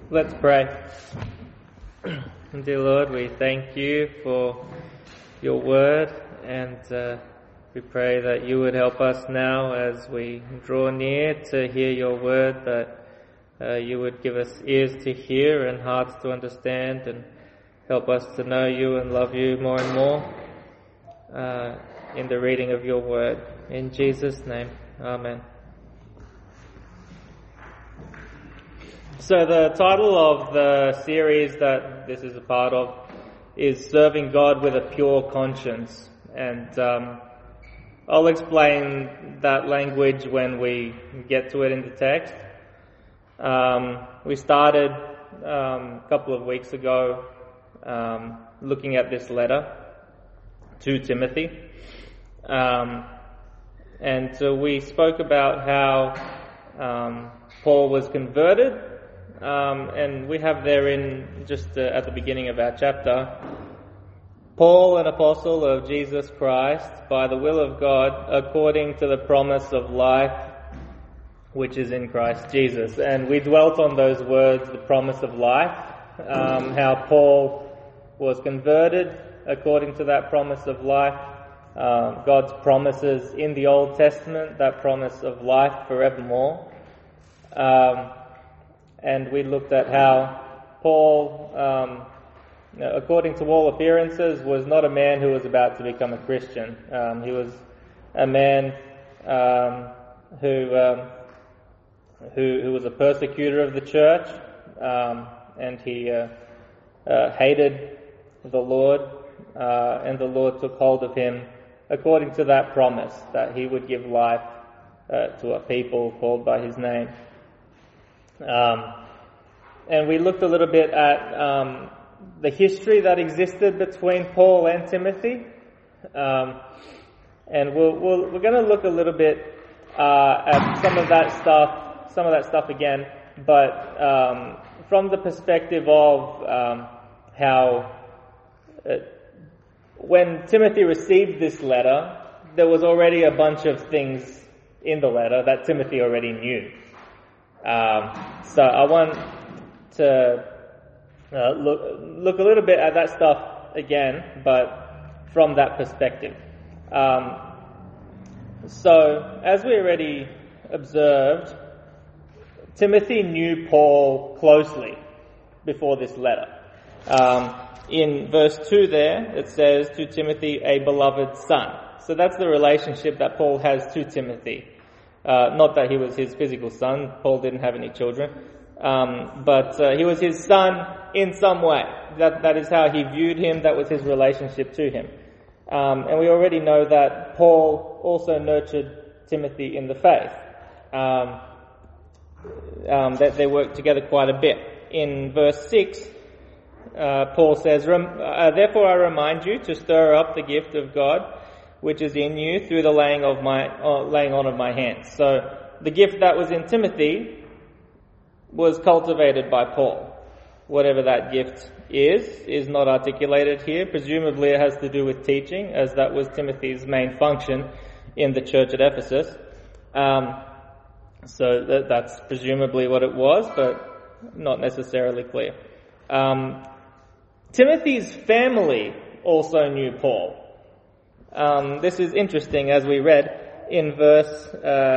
Let's pray. Dear Lord, we thank you for your word, and we pray that you would help us now as we draw near to hear your word, that you would give us ears to hear and hearts to understand, and help us to know you and love you more and more in the reading of your word. In Jesus' name, amen. So the title of the series that this is a part of is Serving God with a Pure Conscience. And I'll explain that language when we get to it in the text. We started a couple of weeks ago looking at this letter to Timothy. And so we spoke about how Paul was converted. And we have there in just at the beginning of our chapter, Paul, an apostle of Jesus Christ, by the will of God, according to the promise of life which is in Christ Jesus. And we dwelt on those words, the promise of life, how Paul was converted according to that promise of life, God's promises in the Old Testament, that promise of life forevermore. And we looked at how Paul, according to all appearances, was not a man who was about to become a Christian. He was a man who was a persecutor of the church, and he hated the Lord, and the Lord took hold of him according to that promise that he would give life to a people called by his name. And we looked a little bit at the history that existed between Paul and Timothy, and we're going to look a little bit at some of that stuff again, but from the perspective of how when Timothy received this letter, there was already a bunch of things in the letter that Timothy already knew. So I want to look a little bit at that stuff again, but from that perspective. So, as we already observed, Timothy knew Paul closely before this letter. In verse 2 there, it says, to Timothy, a beloved son. So that's the relationship that Paul has to Timothy. Not that he was his physical son. Paul didn't have any children. But he was his son in some way. That is how he viewed him. That was his relationship to him. And we already know that Paul also nurtured Timothy in the faith. That they worked together quite a bit. In verse 6, Paul says, therefore I remind you to stir up the gift of God which is in you through the laying on of my hands. So the gift that was in Timothy was cultivated by Paul. Whatever that gift is not articulated here. Presumably it has to do with teaching, as that was Timothy's main function in the church at Ephesus. So that's presumably what it was, but not necessarily clear. Timothy's family also knew Paul. This is interesting, as we read in verse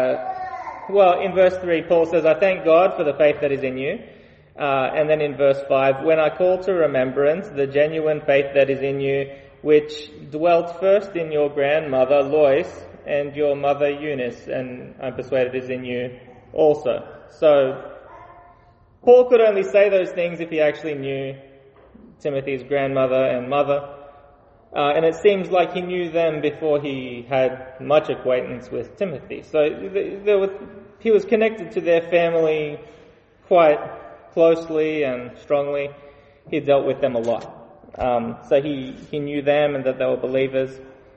3, Paul says, I thank God for the faith that is in you. And then in verse 5, when I call to remembrance the genuine faith that is in you, which dwelt first in your grandmother Lois and your mother Eunice, and I'm persuaded is in you also. So Paul could only say those things if he actually knew Timothy's grandmother and mother. And it seems like he knew them before he had much acquaintance with Timothy. So he was connected to their family quite closely and strongly. He dealt with them a lot. So he knew them and that they were believers.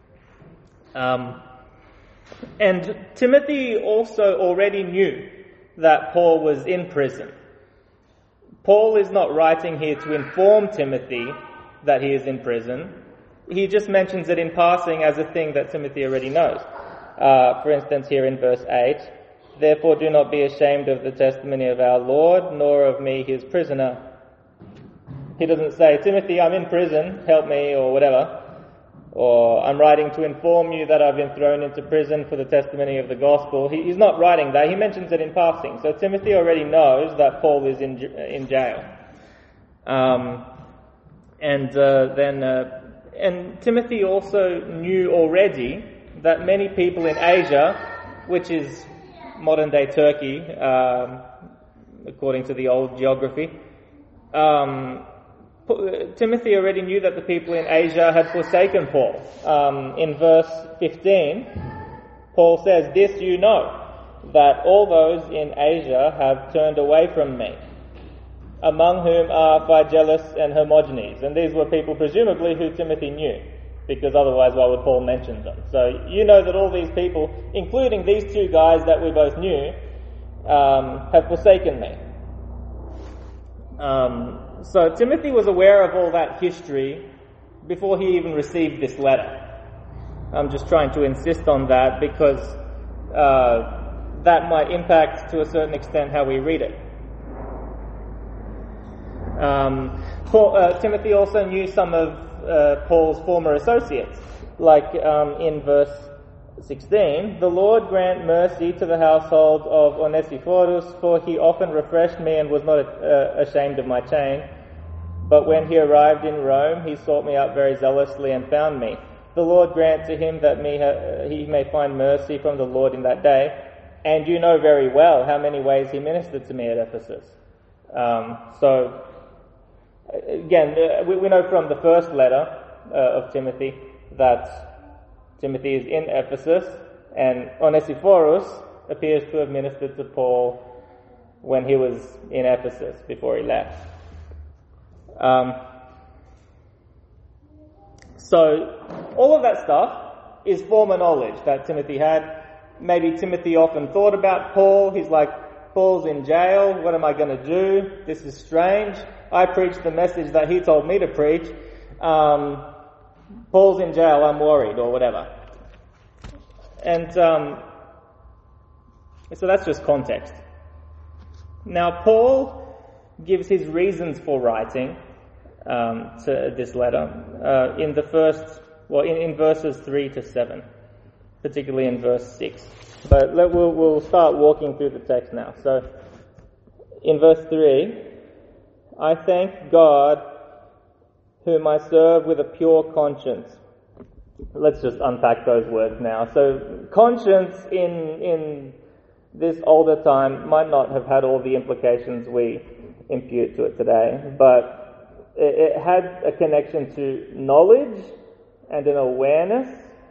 And Timothy also already knew that Paul was in prison. Paul is not writing here to inform Timothy that he is in prison. He just mentions it in passing as a thing that Timothy already knows. For instance, here in verse 8, Therefore do not be ashamed of the testimony of our Lord, nor of me his prisoner. He doesn't say, Timothy, I'm in prison, help me, or whatever. Or I'm writing to inform you that I've been thrown into prison for the testimony of the gospel. He's not writing that. He mentions it in passing. So Timothy already knows that Paul is in jail. And Timothy also knew already that many people in Asia, which is modern-day Turkey, according to the old geography, Timothy already knew that the people in Asia had forsaken Paul. In verse 15, Paul says, "This you know, that all those in Asia have turned away from me, among whom are Phygellus and Hermogenes." And these were people presumably who Timothy knew, because otherwise why would Paul mention them? So you know that all these people, including these two guys that we both knew, have forsaken me. So Timothy was aware of all that history before he even received this letter. I'm just trying to insist on that because that might impact to a certain extent how we read it. Timothy also knew some of Paul's former associates, like in verse 16, "The Lord grant mercy to the household of Onesiphorus, for he often refreshed me and was not ashamed of my chain. But when he arrived in Rome, he sought me out very zealously and found me. The Lord grant to him that he may find mercy from the Lord in that day. And you know very well how many ways he ministered to me at Ephesus." So, again, we know from the first letter of Timothy that Timothy is in Ephesus, and Onesiphorus appears to have ministered to Paul when he was in Ephesus, before he left. So all of that stuff is former knowledge that Timothy had. Maybe Timothy often thought about Paul. He's like, Paul's in jail, what am I going to do? This is strange. I preached the message that he told me to preach. Paul's in jail, I'm worried, or whatever. And so that's just context. Now Paul gives his reasons for writing to this letter in verses 3 to 7, particularly in verse 6. But we'll start walking through the text now. So in verse 3, "I thank God whom I serve with a pure conscience." Let's just unpack those words now. So conscience in this older time might not have had all the implications we impute to it today, but it had a connection to knowledge and an awareness,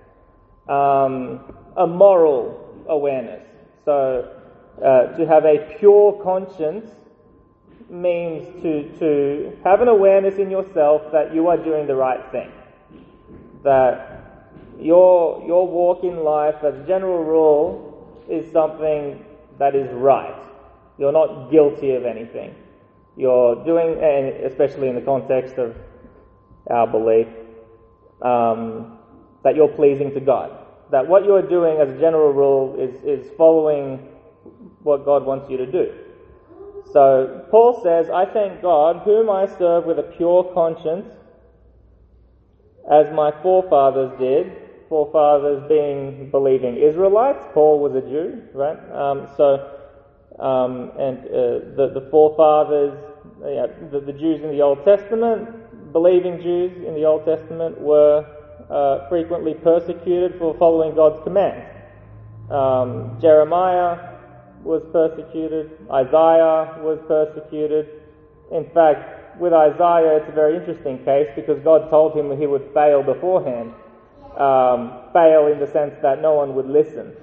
a moral awareness. So to have a pure conscience means to have an awareness in yourself that you are doing the right thing, that your walk in life as a general rule is something that is right. You're not guilty of anything. You're doing, and especially in the context of our belief, that you're pleasing to God. That what you're doing as a general rule is following what God wants you to do. So Paul says, "I thank God whom I serve with a pure conscience, as my forefathers did." Forefathers being believing Israelites. Paul was a Jew, right? The forefathers, the Jews in the Old Testament, believing Jews in the Old Testament, were frequently persecuted for following God's commands. Jeremiah was persecuted. Isaiah was persecuted. In fact, with Isaiah, it's a very interesting case because God told him that he would fail beforehand. Fail in the sense that no one would listen.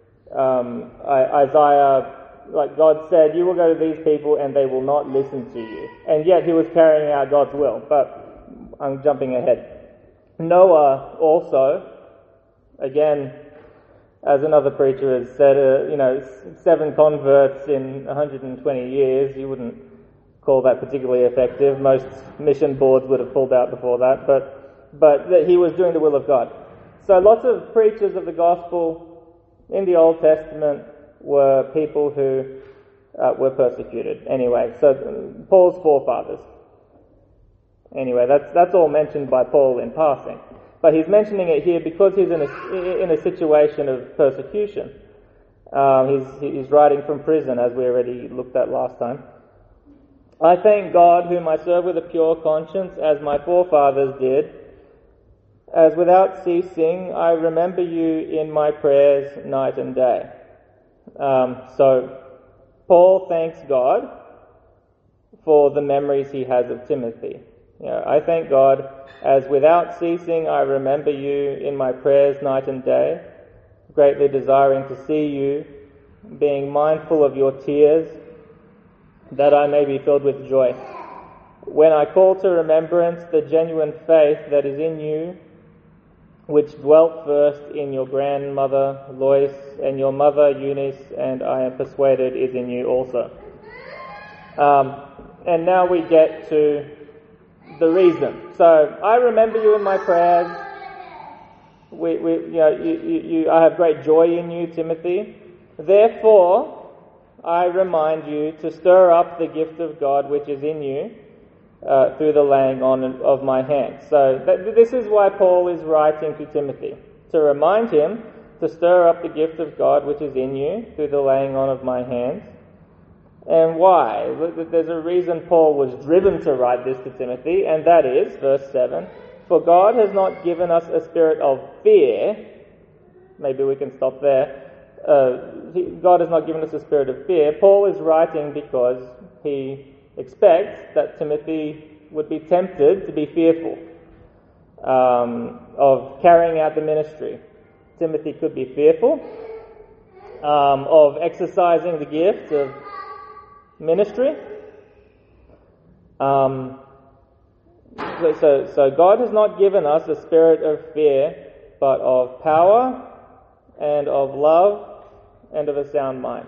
Isaiah, like God said, you will go to these people and they will not listen to you. And yet he was carrying out God's will. But I'm jumping ahead. Noah also, again, as another preacher has said, 7 converts in 120 years, you wouldn't call that particularly effective. Most mission boards would have pulled out before that, but he was doing the will of God. So lots of preachers of the gospel in the Old Testament were people who were persecuted. Anyway, so Paul's forefathers. Anyway, that's all mentioned by Paul in passing. But he's mentioning it here because he's in a situation of persecution. He's writing from prison, as we already looked at last time. I thank God, whom I serve with a pure conscience, as my forefathers did, as without ceasing I remember you in my prayers night and day. So Paul thanks God for the memories he has of Timothy. I thank God, as without ceasing I remember you in my prayers night and day, greatly desiring to see you, being mindful of your tears, that I may be filled with joy. When I call to remembrance the genuine faith that is in you, which dwelt first in your grandmother Lois and your mother Eunice, and I am persuaded is in you also. And now we get to the reason. So I remember you in my prayers. I have great joy in you, Timothy. Therefore, I remind you to stir up the gift of God which is in you through the laying on of my hands. So this is why Paul is writing to Timothy, to remind him to stir up the gift of God which is in you through the laying on of my hands. And why? There's a reason Paul was driven to write this to Timothy, and that is, verse 7, for God has not given us a spirit of fear. Maybe we can stop there. God has not given us a spirit of fear. Paul is writing because he expects that Timothy would be tempted to be fearful of carrying out the ministry. Timothy could be fearful of exercising the gift of ministry. So God has not given us a spirit of fear, but of power and of love and of a sound mind.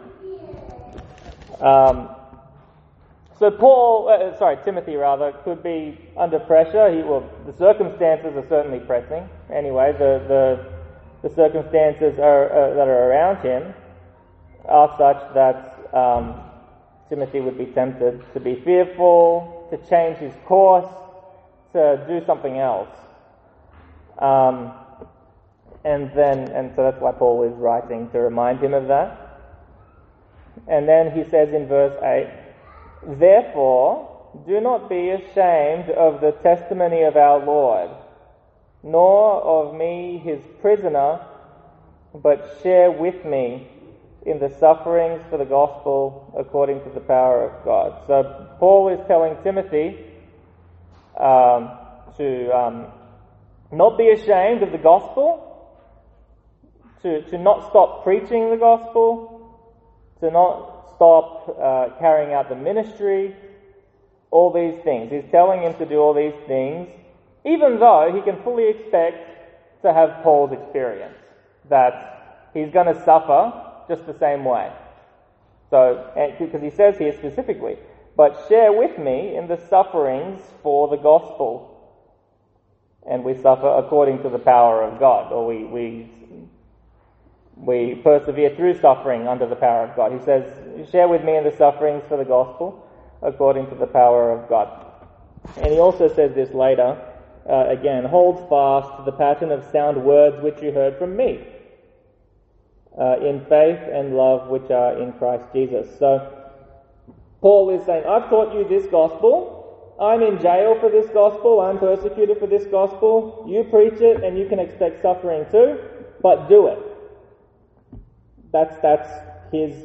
So Timothy could be under pressure. The circumstances are certainly pressing. Anyway, the circumstances that are around him are such that Timothy would be tempted to be fearful, to change his course, to do something else. And so that's why Paul is writing, to remind him of that. And then he says in verse 8, therefore, do not be ashamed of the testimony of our Lord, nor of me his prisoner, but share with me in the sufferings for the gospel according to the power of God. So Paul is telling Timothy to not be ashamed of the gospel, to not stop preaching the gospel, to not stop carrying out the ministry, all these things. He's telling him to do all these things, even though he can fully expect to have Paul's experience, that he's going to suffer just the same way. So, because he says here specifically, but share with me in the sufferings for the gospel. And we suffer according to the power of God, or we persevere through suffering under the power of God. He says, share with me in the sufferings for the gospel according to the power of God. And he also says this later, again, hold fast to the pattern of sound words which you heard from me, in faith and love which are in Christ Jesus. So Paul is saying, I've taught you this gospel. I'm in jail for this gospel. I'm persecuted for this gospel. You preach it and you can expect suffering too, but do it. That's his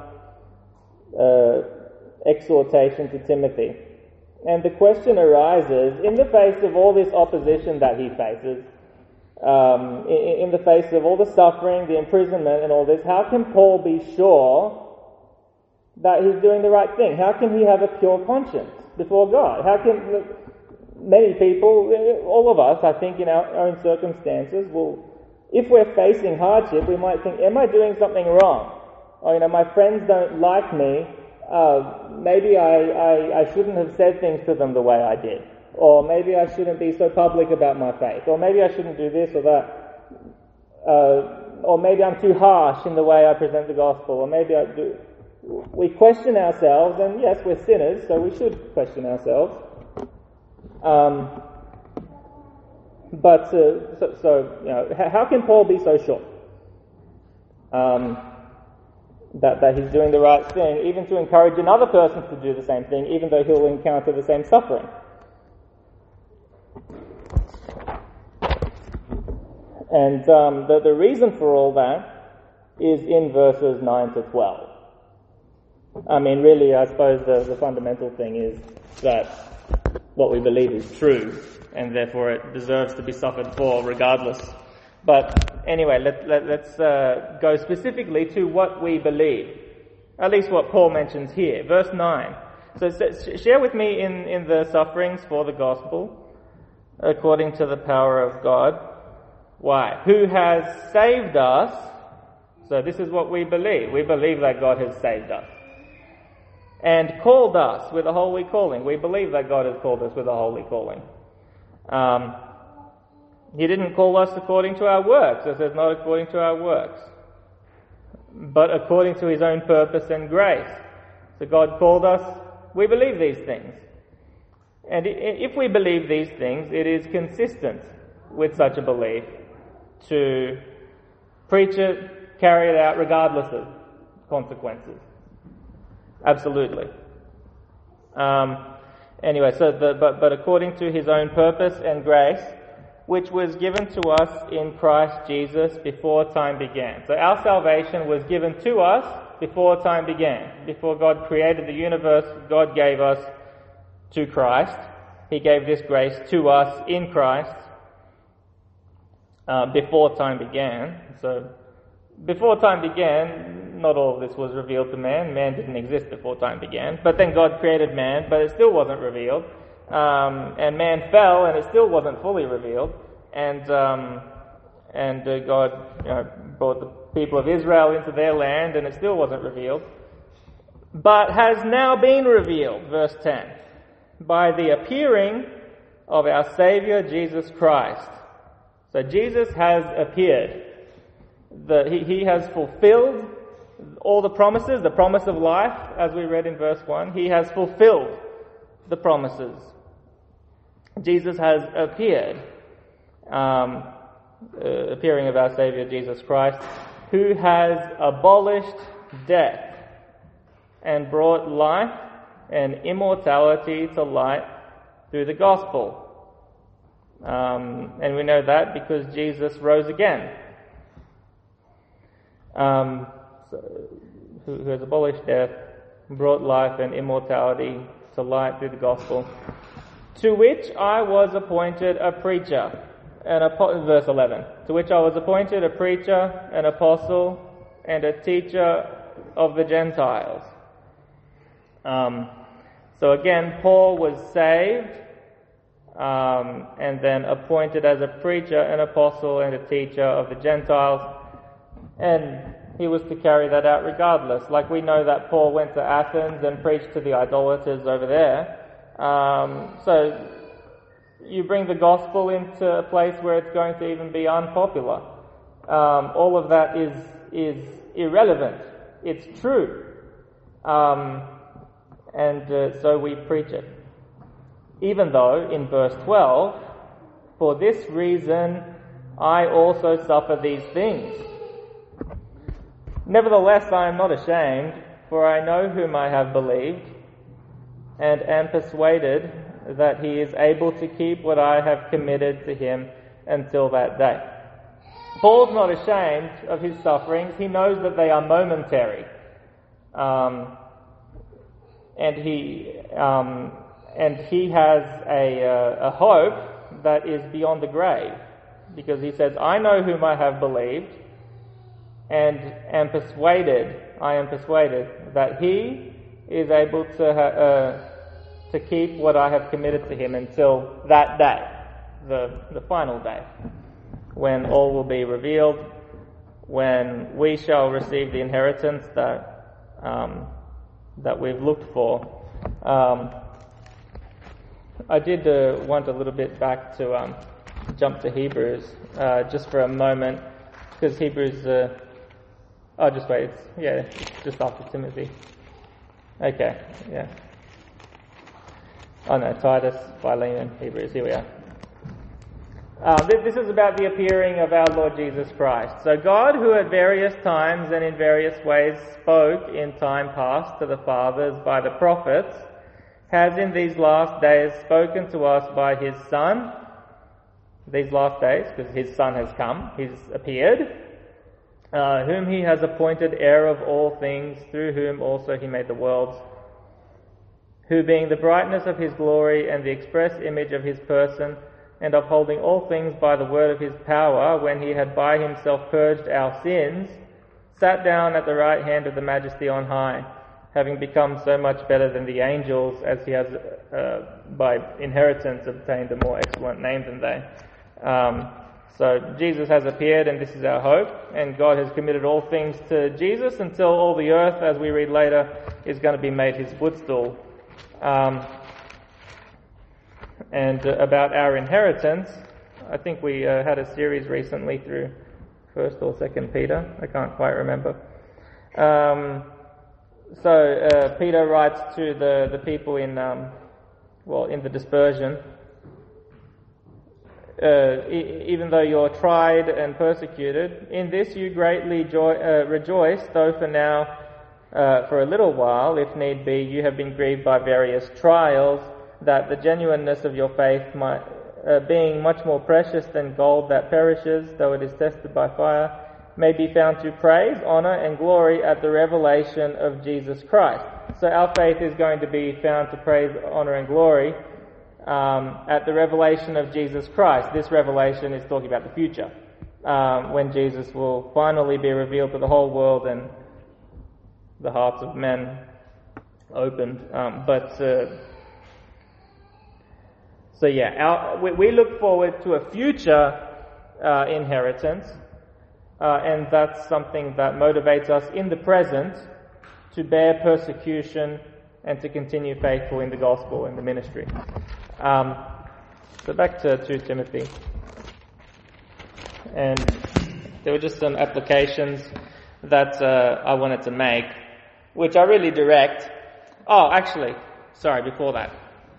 exhortation to Timothy. And the question arises, in the face of all this opposition that he faces, in the face of all the suffering, the imprisonment and all this, how can Paul be sure that he's doing the right thing? How can he have a pure conscience before God? How can many people, all of us, I think, in our own circumstances, will, if we're facing hardship, we might think, am I doing something wrong? Or, my friends don't like me. Maybe I shouldn't have said things to them the way I did. Or maybe I shouldn't be so public about my faith. Or maybe I shouldn't do this or that. or maybe I'm too harsh in the way I present the gospel, or maybe I do. We question ourselves, and yes, we're sinners, so we should question ourselves. But how can Paul be so sure that he's doing the right thing, even to encourage another person to do the same thing, even though he'll encounter the same suffering? And the reason for all that is in verses 9 to 12. I mean, really, I suppose the fundamental thing is that what we believe is true, and therefore it deserves to be suffered for regardless. But anyway, let's go specifically to what we believe, at least what Paul mentions here. Verse 9. So share with me in the sufferings for the gospel, according to the power of God. Why? Who has saved us. So this is what we believe. We believe that God has saved us. And called us with a holy calling. We believe that God has called us with a holy calling. He didn't call us according to our works. It says not according to our works, but according to His own purpose and grace. So God called us. We believe these things. And if we believe these things, it is consistent with such a belief to preach it, carry it out regardless of consequences. Absolutely. Anyway, but according to His own purpose and grace, which was given to us in Christ Jesus before time began. So our salvation was given to us before time began. Before God created the universe, God gave us to Christ. He gave this grace to us in Christ before time began. So before time began, not all of this was revealed to man. Man didn't exist before time began. But then God created man, but it still wasn't revealed. And man fell, and it still wasn't fully revealed. And God brought the people of Israel into their land, and it still wasn't revealed. But has now been revealed, verse 10, by the appearing of our Saviour Jesus Christ. So Jesus has appeared. He has fulfilled all the promises, the promise of life, as we read in verse 1. He has fulfilled the promises. Jesus has appeared, appearing of our Saviour Jesus Christ, who has abolished death and brought life and immortality to light through the gospel. And we know that because Jesus rose again. Who has abolished death, brought life and immortality to light through the gospel, to which I was appointed a preacher, verse 11, to which I was appointed a preacher, an apostle, and a teacher of the Gentiles. So again, Paul was saved, and then appointed as a preacher, an apostle, and a teacher of the Gentiles. And he was to carry that out regardless. Like we know that Paul went to Athens and preached to the idolaters over there. So you bring the gospel into a place where it's going to even be unpopular. All of that is irrelevant. It's true. So we preach it. Even though, in verse 12, for this reason I also suffer these things. Nevertheless, I am not ashamed, for I know whom I have believed, and am persuaded that He is able to keep what I have committed to Him until that day. Paul's not ashamed of his sufferings. He knows that they are momentary. And he has a hope that is beyond the grave, because he says, I know whom I have believed, and I am persuaded that He is able to keep what I have committed to Him until that day, the final day, when all will be revealed, when we shall receive the inheritance that we've looked for. I did want a little bit back to jump to Hebrews just for a moment. Because Hebrews, just wait, it's just after Timothy. Okay, yeah. Oh no, Titus, Philemon, Hebrews, here we are. This is about the appearing of our Lord Jesus Christ. So God, who at various times and in various ways spoke in time past to the fathers by the prophets, has in these last days spoken to us by His Son. These last days, because His Son has come, He's appeared, whom He has appointed heir of all things, through whom also He made the worlds, who being the brightness of His glory and the express image of His person, and upholding all things by the word of His power, when He had by Himself purged our sins, sat down at the right hand of the Majesty on high, having become so much better than the angels, as He has by inheritance obtained a more excellent name than they. So Jesus has appeared, and this is our hope, and God has committed all things to Jesus until all the earth, as we read later, is going to be made His footstool. And about our inheritance, I think we had a series recently through 1st or 2nd Peter. I can't quite remember. So Peter writes to the people in the dispersion. Even though you're tried and persecuted, in this you greatly rejoice, though for now, for a little while, if need be, you have been grieved by various trials, that the genuineness of your faith might, being much more precious than gold that perishes, though it is tested by fire, may be found to praise, honour and glory at the revelation of Jesus Christ. So our faith is going to be found to praise, honour and glory at the revelation of Jesus Christ. This revelation is talking about the future, when Jesus will finally be revealed to the whole world and the hearts of men opened. We look forward to a future inheritance, and that's something that motivates us in the present to bear persecution and to continue faithful in the gospel and the ministry. So back to 2 Timothy. And there were just some applications that I wanted to make, which are really direct. Oh, actually, sorry, before that.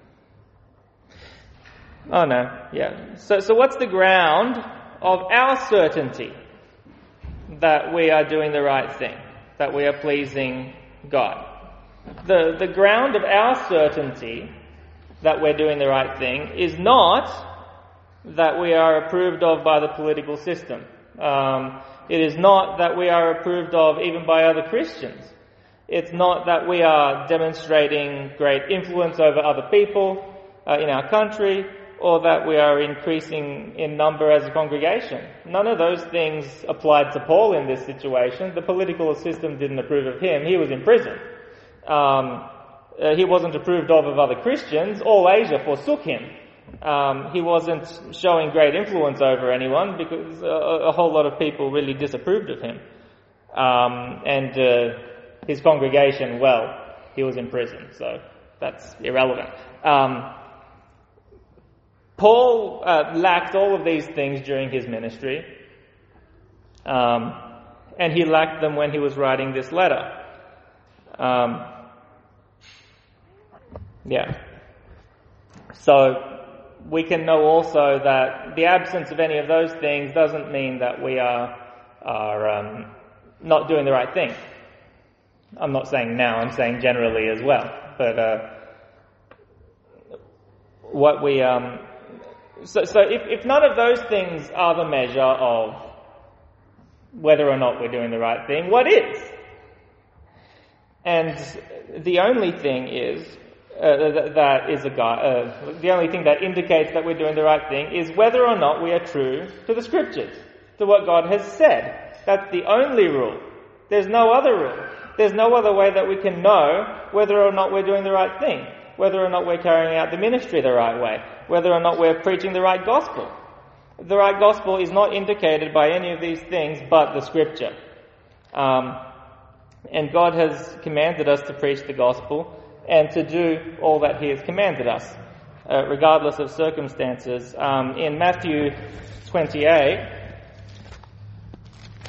Oh no, yeah. So what's the ground of our certainty that we are doing the right thing, that we are pleasing God? The ground of our certainty that we're doing the right thing is not that we are approved of by the political system. It is not that we are approved of even by other Christians. It's not that we are demonstrating great influence over other people in our country, or that we are increasing in number as a congregation. None of those things applied to Paul in this situation. The political system didn't approve of him. He was in prison. He wasn't approved of other Christians. All Asia forsook him. He wasn't showing great influence over anyone because a whole lot of people really disapproved of him. And his congregation, he was in prison, so that's irrelevant. Paul lacked all of these things during his ministry, and he lacked them when he was writing this letter. So we can know also that the absence of any of those things doesn't mean that we are not doing the right thing. I'm not saying now, I'm saying generally as well. But what we So if none of those things are the measure of whether or not we're doing the right thing, what is? And the only thing is the only thing that indicates that we're doing the right thing is whether or not we are true to the Scriptures, to what God has said. That's the only rule. There's no other rule. There's no other way that we can know whether or not we're doing the right thing, whether or not we're carrying out the ministry the right way, whether or not we're preaching the right gospel. The right gospel is not indicated by any of these things but the Scripture. And God has commanded us to preach the gospel and to do all that He has commanded us, regardless of circumstances. In Matthew 28,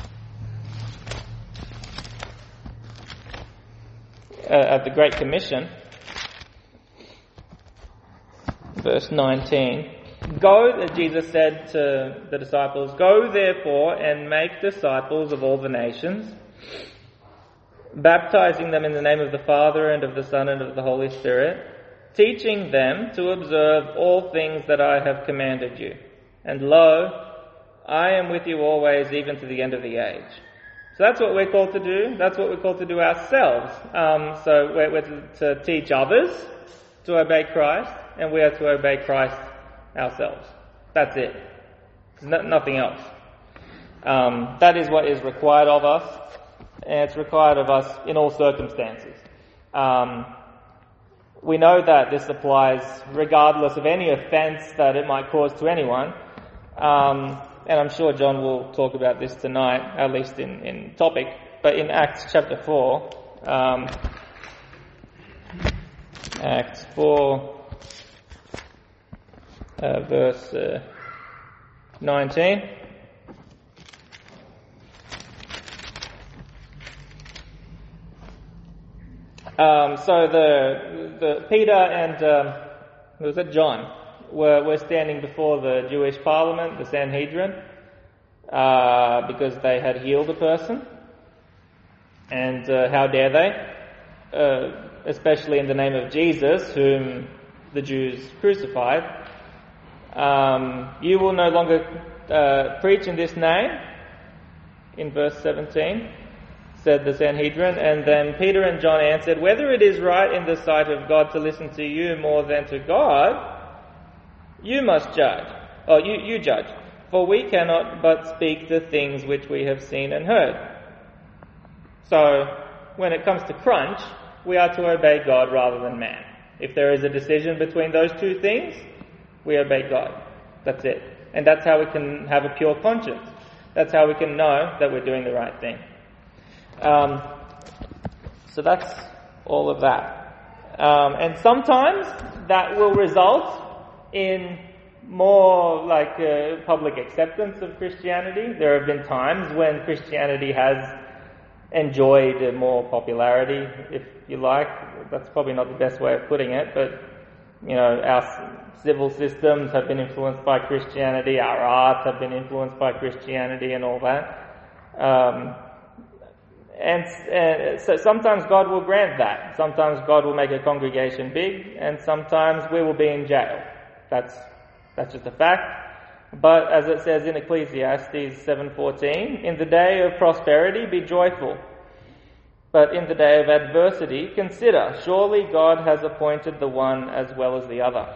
at the Great Commission. Verse 19. Go, Jesus said to the disciples, "Go therefore and make disciples of all the nations, baptizing them in the name of the Father and of the Son and of the Holy Spirit, teaching them to observe all things that I have commanded you. And lo, I am with you always, even to the end of the age." So that's what we're called to do. That's what we're called to do ourselves. So we're to teach others to obey Christ, and we are to obey Christ ourselves. That's it. Nothing else. That is what is required of us, and it's required of us in all circumstances. We know that this applies regardless of any offence that it might cause to anyone. And I'm sure John will talk about this tonight, at least in topic. But in Acts chapter 4, Acts 4, verse 19. So the Peter and was it John were standing before the Jewish Parliament, the Sanhedrin, because they had healed a person, and how dare they, especially in the name of Jesus, whom the Jews crucified. You will no longer preach in this name, in verse 17. Said the Sanhedrin. And then Peter and John answered, "Whether it is right in the sight of God to listen to you more than to God, you must judge, or you judge, for we cannot but speak the things which we have seen and heard." So, when it comes to crunch, we are to obey God rather than man. If there is a decision between those two things, we obey God. That's it. And that's how we can have a pure conscience. That's how we can know that we're doing the right thing. So that's all of that. And sometimes that will result in more like public acceptance of Christianity. There have been times when Christianity has enjoyed more popularity, if you like. That's probably not the best way of putting it, but you know, our civil systems have been influenced by Christianity, our arts have been influenced by Christianity and all that. And so sometimes God will grant that. Sometimes God will make a congregation big, and sometimes we will be in jail. That's just a fact. But as it says in Ecclesiastes 7:14, "In the day of prosperity be joyful, but in the day of adversity consider, surely God has appointed the one as well as the other."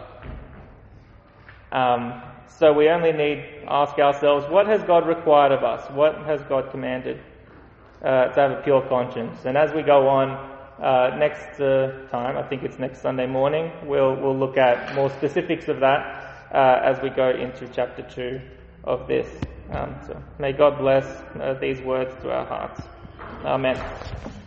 So we only need to ask ourselves, what has God required of us? What has God commanded? To have a pure conscience. And as we go on next time, I think it's next Sunday morning, we'll look at more specifics of that as we go into chapter 2 of this. So may God bless these words to our hearts. Amen.